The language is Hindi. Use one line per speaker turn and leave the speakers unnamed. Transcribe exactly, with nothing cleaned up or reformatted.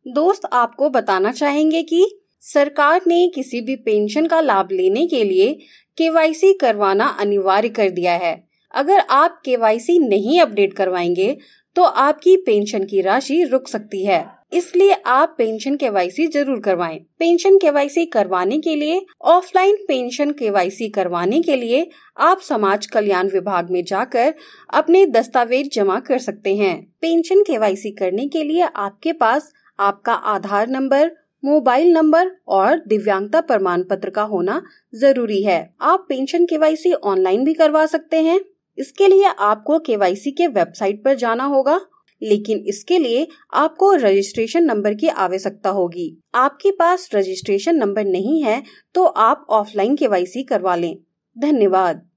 दोस्त आपको बताना चाहेंगे कि सरकार ने किसी भी पेंशन का लाभ लेने के लिए केवाईसी करवाना अनिवार्य कर दिया है। अगर आप केवाईसी नहीं अपडेट करवाएंगे तो आपकी पेंशन की राशि रुक सकती है, इसलिए आप पेंशन केवाईसी जरूर करवाएं। पेंशन केवाईसी करवाने के लिए ऑफलाइन पेंशन केवाईसी करवाने के लिए आप समाज कल्याण विभाग में जाकर अपने दस्तावेज जमा कर सकते हैं। पेंशन केवाईसी करने के लिए आपके पास आपका आधार नंबर, मोबाइल नंबर और दिव्यांगता प्रमाण पत्र का होना जरूरी है। आप पेंशन केवाईसी ऑनलाइन भी करवा सकते हैं। इसके लिए आपको केवाईसी के वेबसाइट पर जाना होगा, लेकिन इसके लिए आपको रजिस्ट्रेशन नंबर की आवश्यकता होगी। आपके पास रजिस्ट्रेशन नंबर नहीं है तो आप ऑफलाइन केवाईसी करवा लें। धन्यवाद।